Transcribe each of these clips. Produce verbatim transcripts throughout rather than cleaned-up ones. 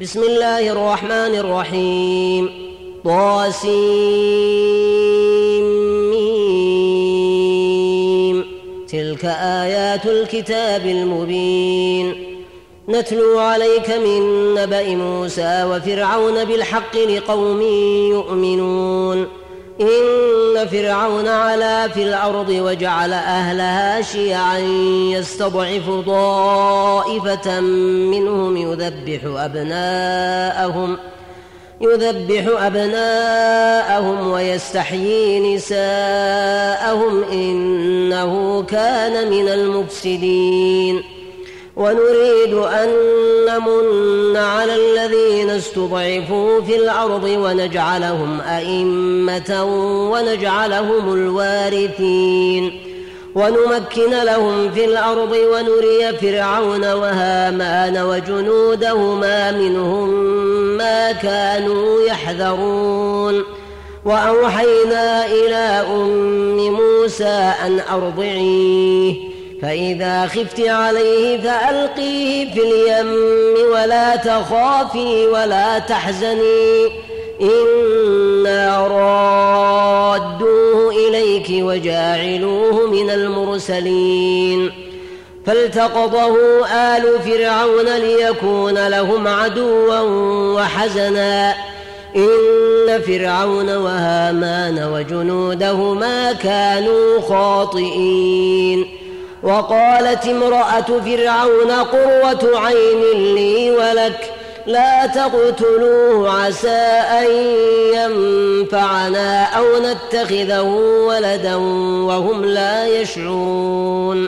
بسم الله الرحمن الرحيم. طاسيم. تلك آيات الكتاب المبين. نتلو عليك من نبأ موسى وفرعون بالحق لقوم يؤمنون. إن فرعون علا في الأرض وجعل أهلها شيعا يستضعف طائفة منهم يذبح أبناءهم يذبح أبناءهم ويستحيي نساءهم إنه كان من المفسدين. ونريد أن نمن على الذين استضعفوا في الأرض ونجعلهم أئمة ونجعلهم الوارثين ونمكن لهم في الأرض ونري فرعون وهامان وجنودهما منهم ما كانوا يحذرون. وأوحينا إلى أم موسى أن أرضعيه فإذا خفت عليه فألقيه في اليم ولا تخافي ولا تحزني إنا رادوه إليك وجاعلوه من المرسلين. فالتقطه آل فرعون ليكون لهم عدوا وحزنا إن فرعون وهامان وجنودهما كانوا خاطئين. وقالت امرأة فرعون قرة عين لي ولك لا تقتلوه عسى أن ينفعنا أو نتخذه ولدا وهم لا يشعرون.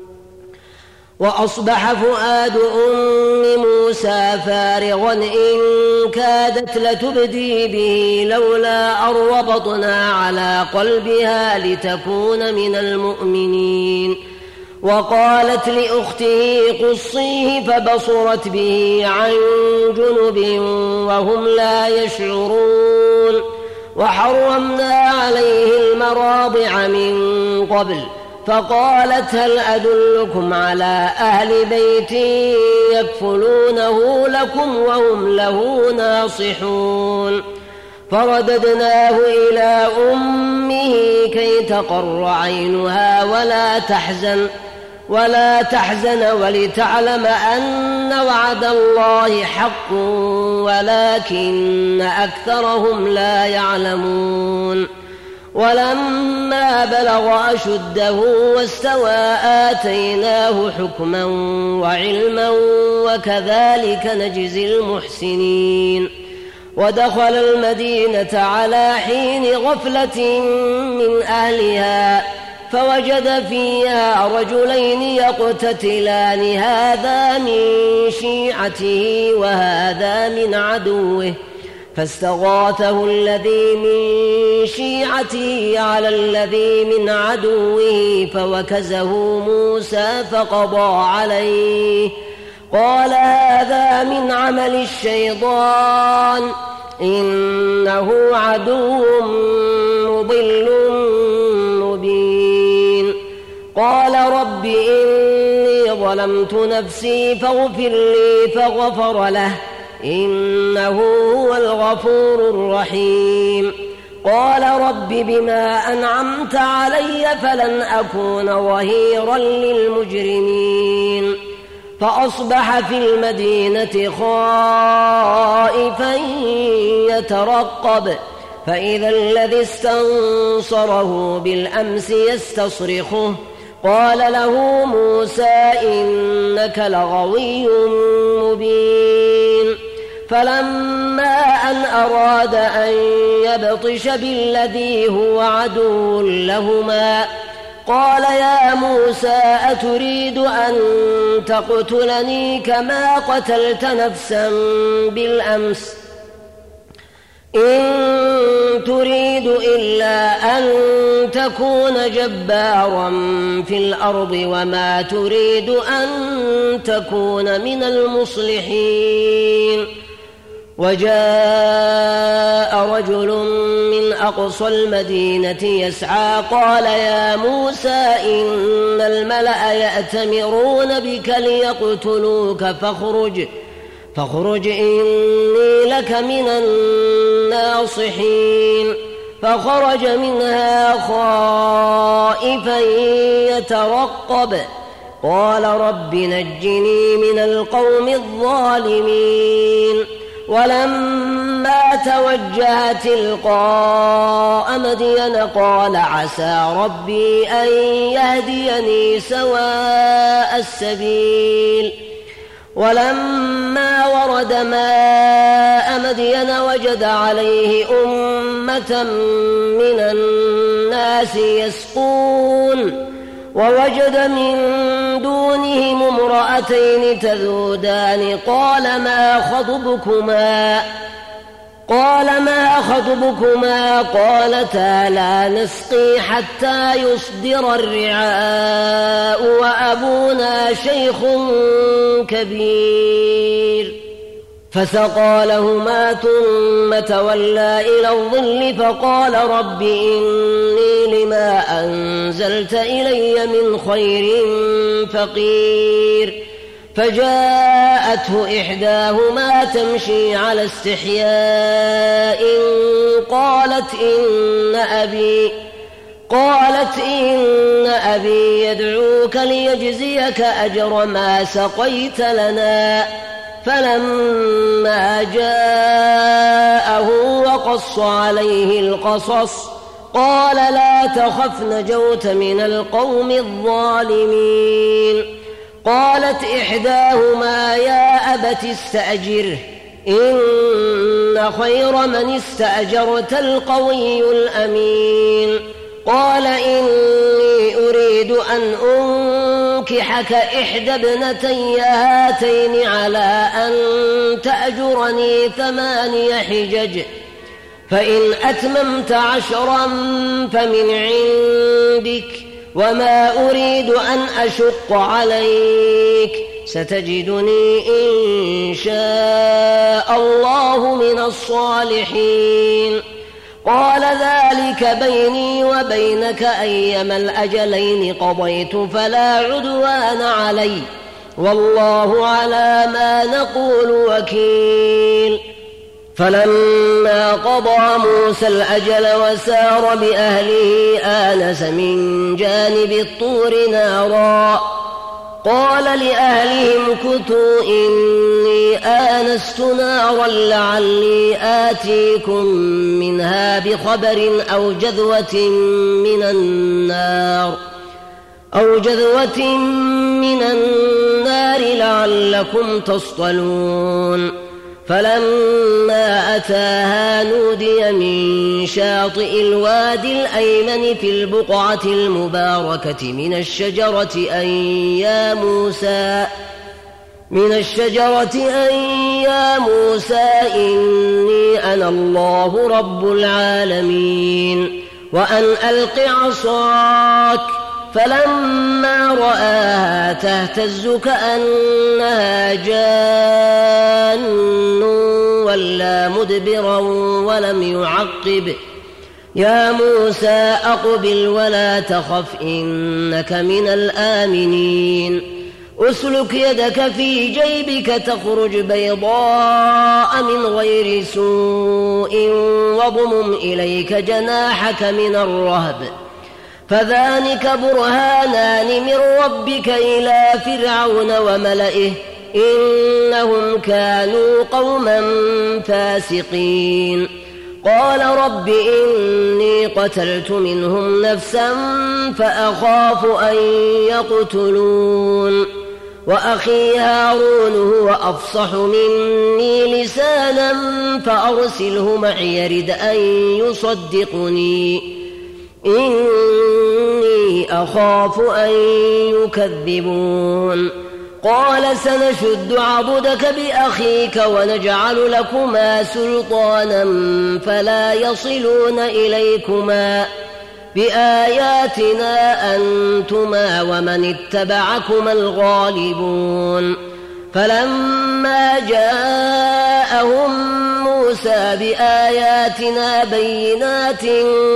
وأصبح فؤاد أم موسى فارغا إن كادت لتبدي به لولا أن ربطنا على قلبها لتكون من المؤمنين. وقالت لأخته قصيه فبصرت به عن جنب وهم لا يشعرون. وحرمنا عليه المراضع من قبل فقالت هل أدلكم على أهل بيت يكفلونه لكم وهم له ناصحون. فرددناه إلى أمه كي تقر عينها ولا تحزن ولا تحزن ولتعلم أن وعد الله حق ولكن أكثرهم لا يعلمون. ولما بلغ أشده واستوى آتيناه حكما وعلما وكذلك نجزي المحسنين. ودخل المدينة على حين غفلة من أهلها فوجد فيها رجلين يقتتلان هذا من شيعته وهذا من عدوه فاستغاثه الذي من شيعته على الذي من عدوه فوكزه موسى فقضى عليه قال هذا من عمل الشيطان إنه عدو مضل مبين. قال رب إني ظلمت نفسي فاغفر لي فغفر له إنه هو الغفور الرحيم. قال رب بما أنعمت علي فلن أكون ظهيرا للمجرمين. فأصبح في المدينة خائفا يترقب فإذا الذي استنصره بالأمس يستصرخه قال له موسى إنك لغوي مبين. فلما أن أراد أن يبطش بالذي هو عدو لهما قال يا موسى أتريد أن تقتلني كما قتلت نفسا بالأمس إن تريد إلا أن تكون جبارا في الأرض وما تريد أن تكون من المصلحين. وجاء رجل من أقصى المدينة يسعى قال يا موسى إن الملأ يأتمرون بك ليقتلوك فاخرج فاخرج إني لك من الناصحين. فخرج منها خائفا يترقب قال رب نجني من القوم الظالمين. ولما توجه تلقاء مدين قال عسى ربي أن يهديني سواء السبيل. ولما ورد ماء مدين وجد عليه أمة من الناس يسقون ووجد من دونهم امرأتين تذودان قال ما خطبكما قال ما خطبكما قالتا لا نسقي حتى يصدر الرعاء وأبونا شيخ كبير. فسقى لهما ثم تولى إلى الظل فقال رب إني لما أنزلت إلي من خير فقير. فجاءته إحداهما تمشي على استحياء قالت إن أبي قالت إن أبي يدعوك ليجزيك أجر ما سقيت لنا. فلما جاءه وقص عليه القصص قال لا تخف نجوت من القوم الظالمين. قالت إحداهما يا أبت استأجره إن خير من استأجرت القوي الأمين. قال إني أريد أن أنكحك إحدى ابنتي هاتين على أن تأجرني ثماني حجج فإن أتممت عشرا فمن عندك وما أريد أن أشق عليك ستجدني إن شاء الله من الصالحين. قال ذلك بيني وبينك أيما الأجلين قضيت فلا عدوان علي والله على ما نقول وكيل. فلما قضى موسى الأجل وسار بأهله آنس من جانب الطور نارا قال لأهلهم كثوا إني آنست نارا لعلي آتيكم منها بخبر أو جذوة من النار أو جذوة من النار لعلكم تصطلون. فلما أتاها نودي من شاطئ الوادي الأيمن في البقعة المباركة من الشجرة أن يا موسى من الشجرة أن يا موسى إني أنا الله رب العالمين وأن ألق عصاك. فلما رآها تهتز كأنها جان ولا مدبرا ولم يعقب يا موسى أقبل ولا تخف إنك من الآمنين. أسلك يدك في جيبك تخرج بيضاء من غير سوء واضمم إليك جناحك من الرهب فذلك برهانان من ربك إلى فرعون وملئه إنهم كانوا قوما فاسقين. قال رب إني قتلت منهم نفسا فأخاف أن يقتلون وأخي هارون هو أفصح مني لسانا فأرسله معي يرد أن يصدقني إني أخاف أن يكذبون. قال سنشد عضدك بأخيك ونجعل لكما سلطانا فلا يصلون إليكما بآياتنا أنتما ومن اتبعكما الغالبون. فلما جاءهم موسى بآياتنا بينات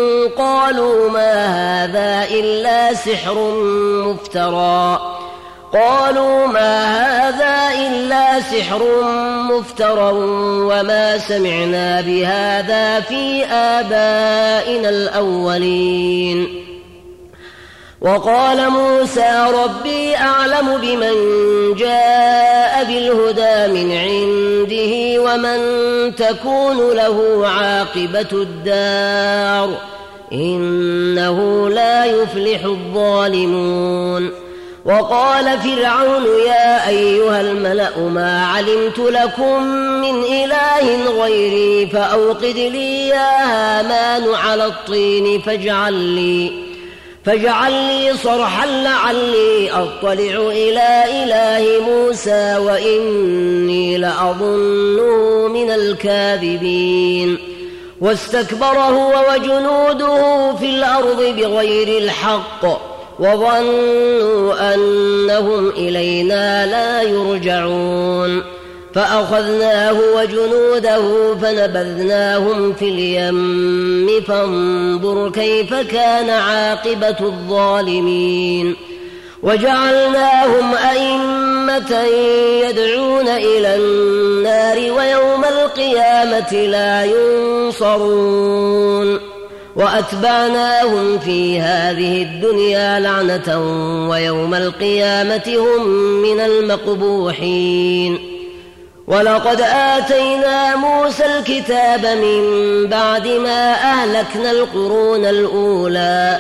قالوا ما هذا إلا سحر مفترى قالوا ما هذا إلا سحر مفترى وما سمعنا بهذا في آبائنا الأولين. وقال موسى ربي أعلم بمن جاء بالهدى من عنده ومن تكون له عاقبة الدار إنه لا يفلح الظالمون. وقال فرعون يا أيها الملأ ما علمت لكم من إله غيري فأوقد لي يا هامان على الطين فاجعل لي, فاجعل لي صرحا لعلي أطلع إلى إله موسى وإني لأظنه من الكاذبين. واستكبر هو وجنوده في الأرض بغير الحق وظنوا أنهم إلينا لا يرجعون. فأخذناه وجنوده فنبذناهم في اليم فانظر كيف كان عاقبة الظالمين. وجعلناهم أئمة يدعون إلى النار ويوم القيامة لا ينصرون. وأتبعناهم في هذه الدنيا لعنة ويوم القيامة هم من المقبوحين. ولقد آتينا موسى الكتاب من بعد ما أهلكنا القرون الأولى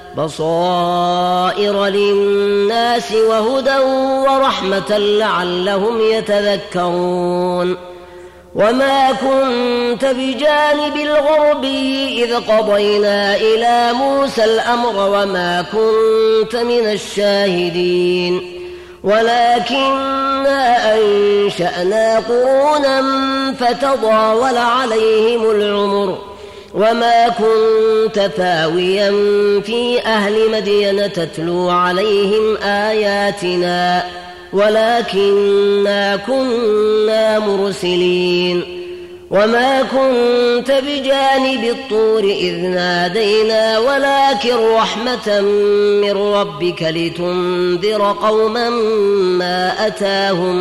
بصائر للناس وهدى ورحمة لعلهم يتذكرون. وما كنت بجانب الغربي إذ قضينا إلى موسى الأمر وما كنت من الشاهدين ولكننا أنشأنا قرونا فتضاول عليهم العمر وما كنت ثاويا في أهل مدين تتلو عليهم آياتنا ولكننا كنا مرسلين. وما كنت بجانب الطور إذ نادينا ولكن رحمة من ربك لتنذر قوما ما أتاهم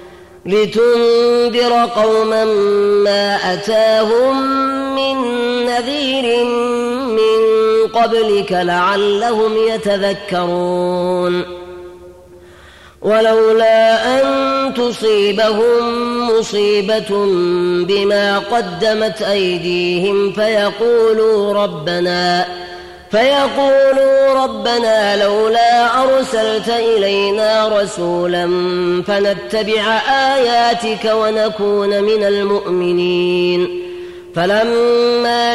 لتنذر قوما ما أتاهم من نذير من قبلك لعلهم يتذكرون. ولولا أن تصيبهم مصيبة بما قدمت أيديهم فيقولوا ربنا فيقولوا ربنا لولا أرسلت إلينا رسولا فنتبع آياتك ونكون من المؤمنين. فلما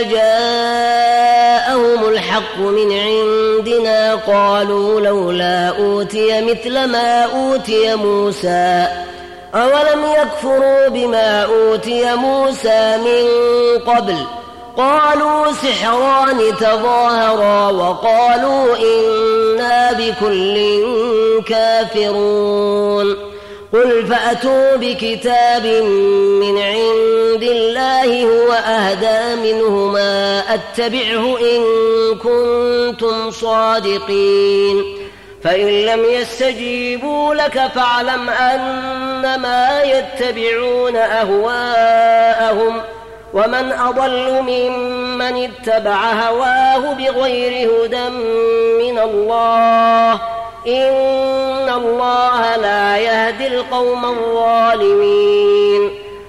جاءهم الحق من عندنا قالوا لولا أوتي مثل ما أوتي موسى أولم يكفروا بما أوتي موسى من قبل قالوا سحران تظاهرا وقالوا إنا بكل كافرون. قل فأتوا بكتاب من عند الله هو أهدى منهما أتبعه إن كنتم صادقين. فإن لم يستجيبوا لك فاعلم أنما يتبعون أهواءهم ومن أضل ممن اتبع هواه بغير هدى من الله إن الله لا يهدي القوم الظالمين.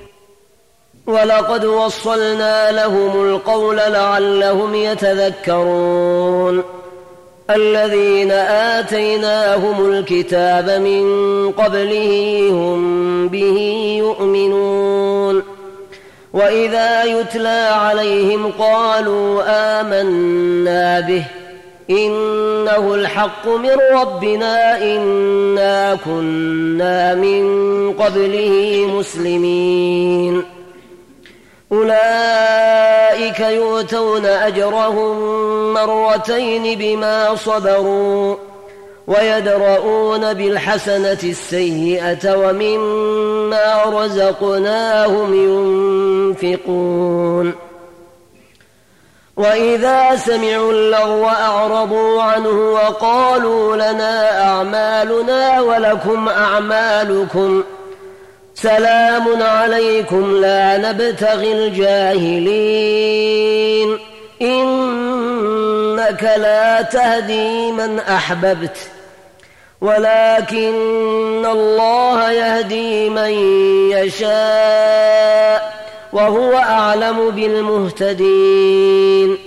ولقد وصلنا لهم القول لعلهم يتذكرون. الذين آتيناهم الكتاب من قبله هم به يؤمنون. وإذا يتلى عليهم قالوا آمنا به إنه الحق من ربنا إنا كنا من قبله مسلمين. أولئك يؤتون أجرهم مرتين بما صبروا ويدرؤون بالحسنة السيئة ومما رزقناهم ينفقون. وإذا سمعوا اللغو أعرضوا عنه وقالوا لنا أعمالنا ولكم أعمالكم سلام عليكم لا نبتغي الجاهلين إنك لا تهدي من أحببت ولكن الله يهدي من يشاء وهو أعلم بالمهتدين.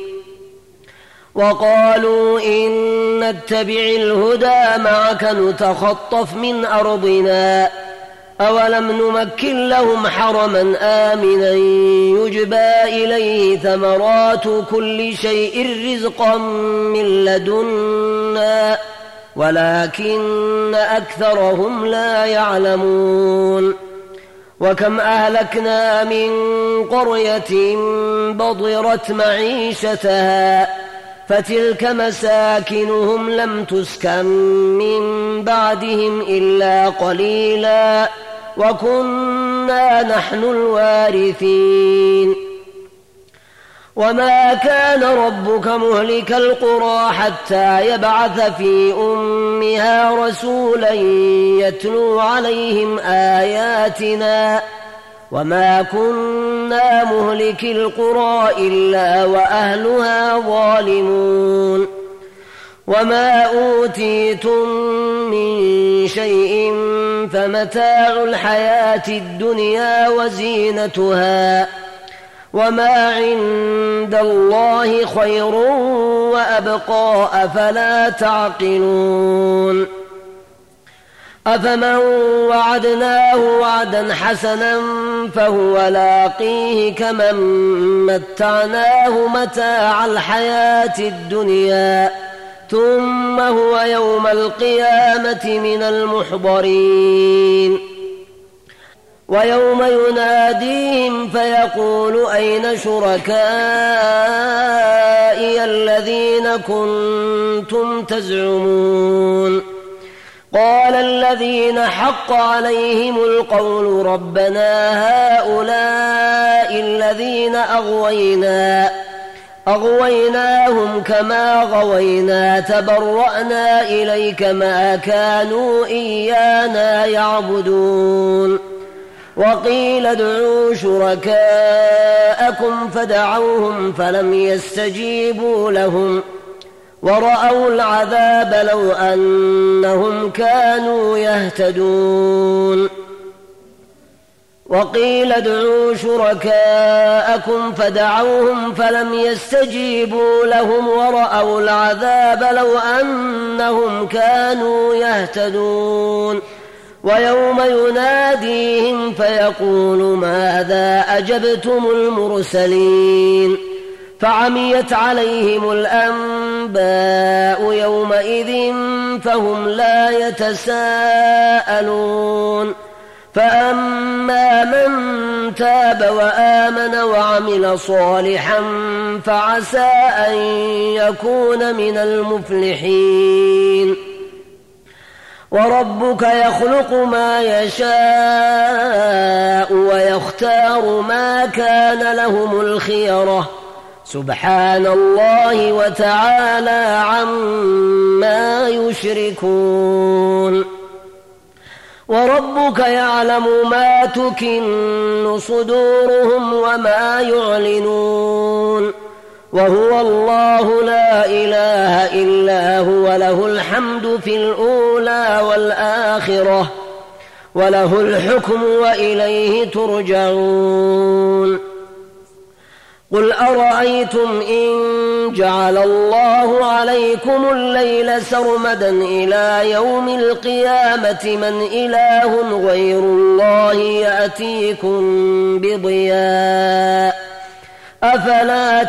وقالوا إن نتبع الهدى معك نتخطف من أرضنا أولم نمكن لهم حرما آمنا يجبى إليه ثمرات كل شيء رزقا من لدنا ولكن أكثرهم لا يعلمون. وكم أهلكنا من قرية بطرت معيشتها فتلك مساكنهم لم تسكن من بعدهم إلا قليلا وكنا نحن الوارثين. وما كان ربك مهلك القرى حتى يبعث في أمها رسولا يتلو عليهم آياتنا وما كنا مهلك القرى إلا وأهلها ظالمون. وما أوتيتم من شيء فمتاع الحياة الدنيا وزينتها وما عند الله خير وأبقى أفلا تعقلون. أفمن وعدناه وعدا حسنا فهو لاقيه كمن متعناه متاع الحياة الدنيا ثم هو يوم القيامة من المحضرين. ويوم يناديهم فيقول أين شركائي الذين كنتم تزعمون قال الذين حق عليهم القول ربنا هؤلاء الذين أغوينا أغويناهم كما غوينا تبرأنا إليك ما كانوا إيانا يعبدون. وقيل ادعوا شركاءكم فدعوهم فلم يستجيبوا لهم ورأوا العذاب لو أنهم كانوا يهتدون. وقيل ادعوا شركاءكم فدعوهم فلم يستجيبوا لهم ورأوا العذاب لو أنهم كانوا يهتدون. ويوم يناديهم فيقول ماذا أجبتم المرسلين فعميت عليهم الأنباء يومئذ فهم لا يتساءلون. فأما من تاب وآمن وعمل صالحا فعسى أن يكون من المفلحين. وربك يخلق ما يشاء ويختار ما كان لهم الخيرة سبحان الله وتعالى عما يشركون. وربك يعلم ما تكن صدورهم وما يعلنون وهو الله لا إله إلا هو له الحمد في الأولى والآخرة وله الحكم وإليه ترجعون. قل أرأيتم إن جعل الله عليكم الليل سرمدا إلى يوم القيامة من إله غير الله يأتيكم بضياء أفلا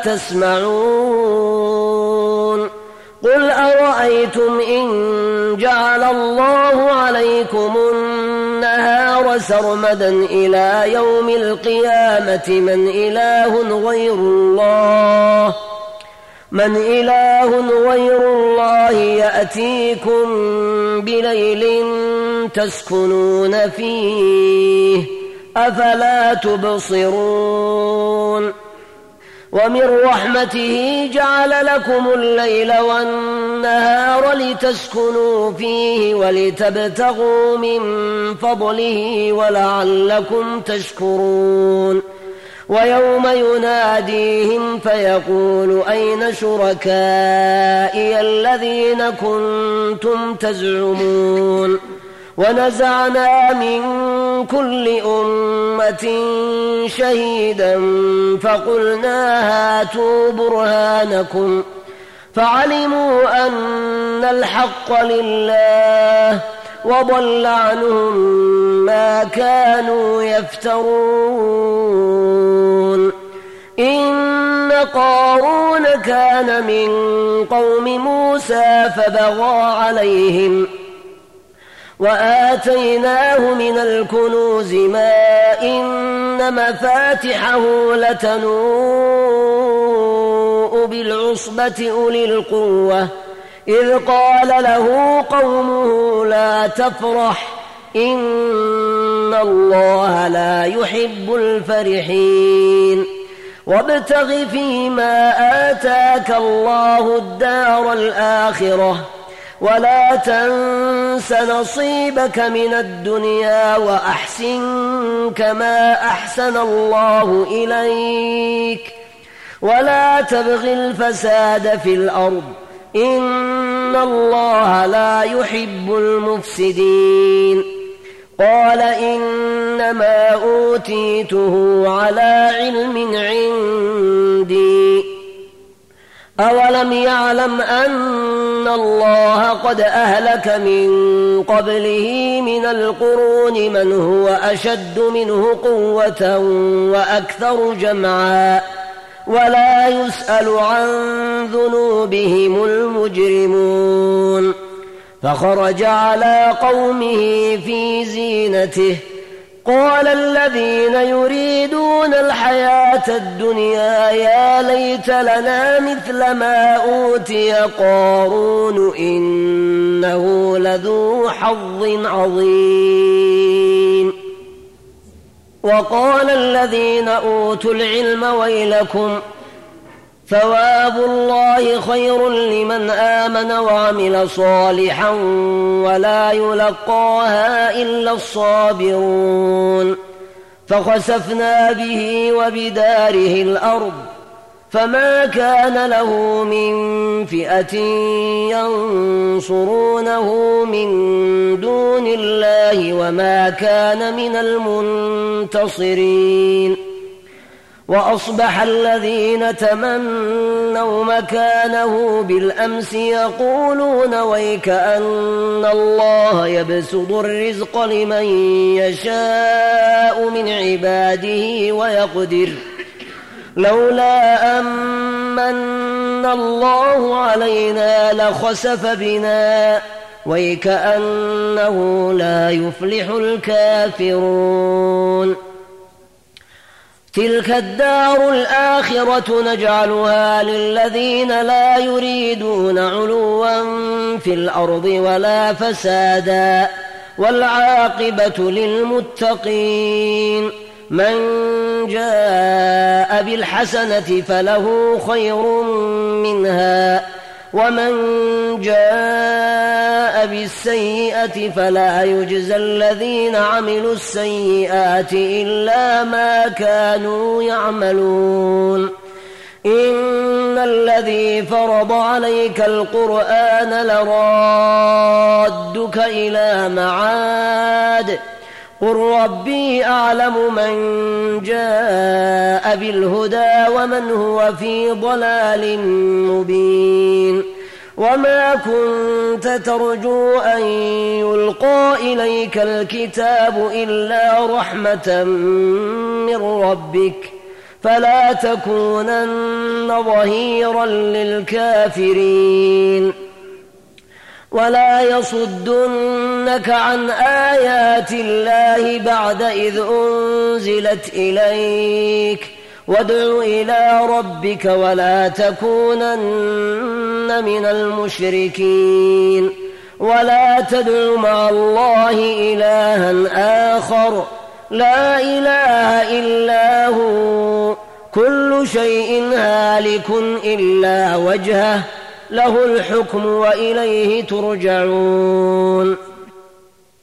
تسمعون. قل أرأيتم إن جعل الله عليكم النهار سرمدا إلى يوم القيامة من إله غير الله من إله غير الله يأتيكم بليل تسكنون فيه أفلا تبصرون. ومن رحمته جعل لكم الليل والنهار لتسكنوا فيه ولتبتغوا من فضله ولعلكم تشكرون ويوم يناديهم فيقول أين شركائي الذين كنتم تزعمون ونزعنا من كل أمة شهيدا فقلنا هاتوا برهانكم فعلموا أن الحق لله وضل عنهم ما كانوا يفترون إن قارون كان من قوم موسى فبغى عليهم وآتيناه من الكنوز ما إن مفاتحه لتنوء بالعصبة أولي القوة إذ قال له قومه لا تفرح إن الله لا يحب الفرحين وابتغ فيما آتاك الله الدار الآخرة ولا تنس نصيبك من الدنيا وأحسن كما أحسن الله إليك ولا تبغ الفساد في الأرض إن الله لا يحب المفسدين قال إنما أوتيته على علم عندي أولم يعلم أن الله قد أهلك من قبله من القرون من هو أشد منه قوة وأكثر جمعا ولا يسأل عن ذنوبهم المجرمون فخرج على قومه في زينته قال الذين يريدون الحياة الدنيا يا ليت لنا مثل ما أوتي قارون إنه لذو حظ عظيم وقال الذين أوتوا العلم ويلكم ثواب الله خير لمن آمن وعمل صالحا ولا يلقاها إلا الصابرون فخسفنا به وبداره الأرض فما كان له من فئة ينصرونه من دون الله وما كان من المنتصرين وأصبح الذين تمنوا مكانه بالأمس يقولون ويك أن الله يبسط الرزق لمن يشاء من عباده ويقدر لولا أمن الله علينا لخسف بنا ويكأنه لا يفلح الكافرون تلك الدار الآخرة نجعلها للذين لا يريدون علوا في الأرض ولا فسادا والعاقبة للمتقين من جاء بالحسنة فله خير منها ومن جاء بالسيئة فلا يجزى الذين عملوا السيئات إلا ما كانوا يعملون إن الذي فرض عليك القرآن لرادك إلى معاد قل ربي أعلم من جاء بالهدى ومن هو في ضلال مبين وما كنت ترجو أن يلقى إليك الكتاب إلا رحمة من ربك فلا تكونن ظهيرا للكافرين ولا يصدنك عن آيات الله بعد إذ أنزلت إليك وادع إلى ربك ولا تكونن من المشركين ولا تدع مع الله إلها آخر لا إله إلا هو كل شيء هالك إلا وجهه له الحكم وإليه ترجعون.